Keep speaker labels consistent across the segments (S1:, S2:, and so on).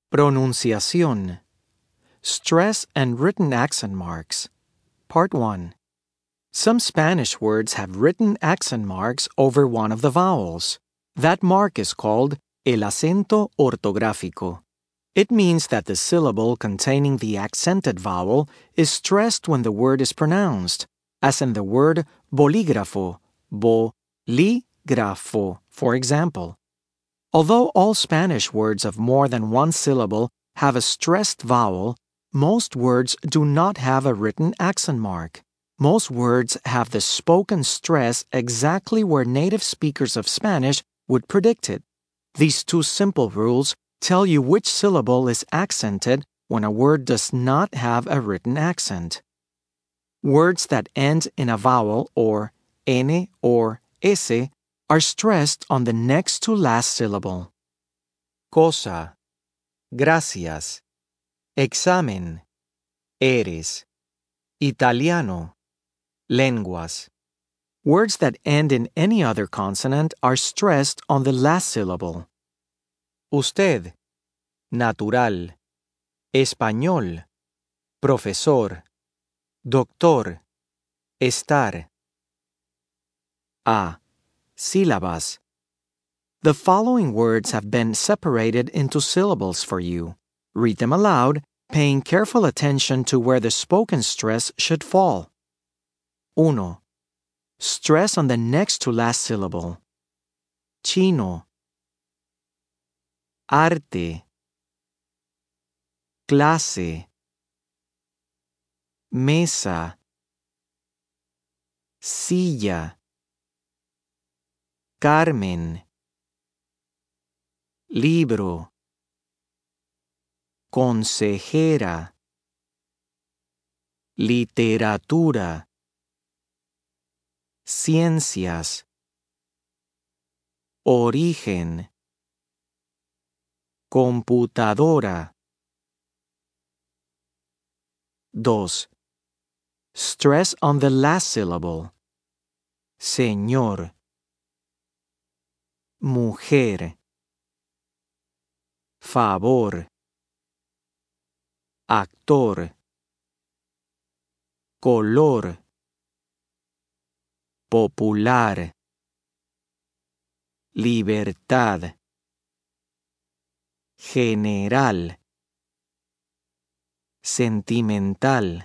S1: Pronunciación. Stress and written accent marks. Part 1. Some Spanish words have written accent marks over one of the vowels. That mark is called el acento ortográfico. It means that the syllable containing the accented vowel is stressed when the word is pronounced, as in the word bolígrafo, bo-li-gra-fo, for example. Although all Spanish words of more than one syllable have a stressed vowel, most words do not have a written accent mark. Most words have the spoken stress exactly where native speakers of Spanish would predict it. These two simple rules tell you which syllable is accented when a word does not have a written accent. Words that end in a vowel or N or S are stressed on the next to last syllable. Cosa, gracias, examen, eres, italiano, lenguas. Words that end in any other consonant are stressed on the last syllable. Usted, natural, español, profesor, doctor, estar. A. Sílabas. The following words have been separated into syllables for you. Read them aloud, paying careful attention to where the spoken stress should fall. 1. Stress on the next to last syllable. Chino. Arte. Clase. Mesa. Silla. Carmen. Libro. Consejera. Literatura. Ciencias. Origen. Computadora. 2. Stress on the last syllable. Señor. Mujer. Favor. Actor. Color. Popular. Libertad. General. Sentimental.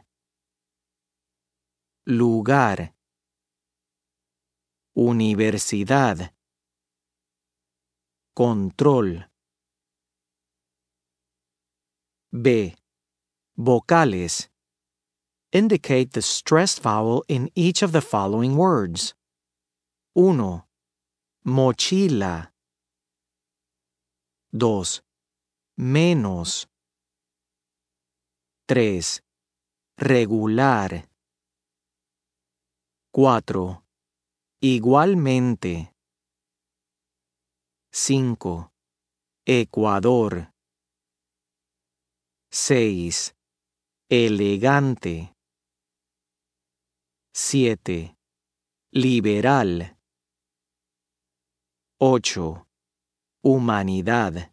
S1: Lugar. Universidad. Control. B. Vocales. Indicate the stressed vowel in each of the following words. 1. Mochila. 2. Menos. 3. Regular. 4. Igualmente. 5. Ecuador. 6. Elegante. 7. Liberal. 8. Humanidad.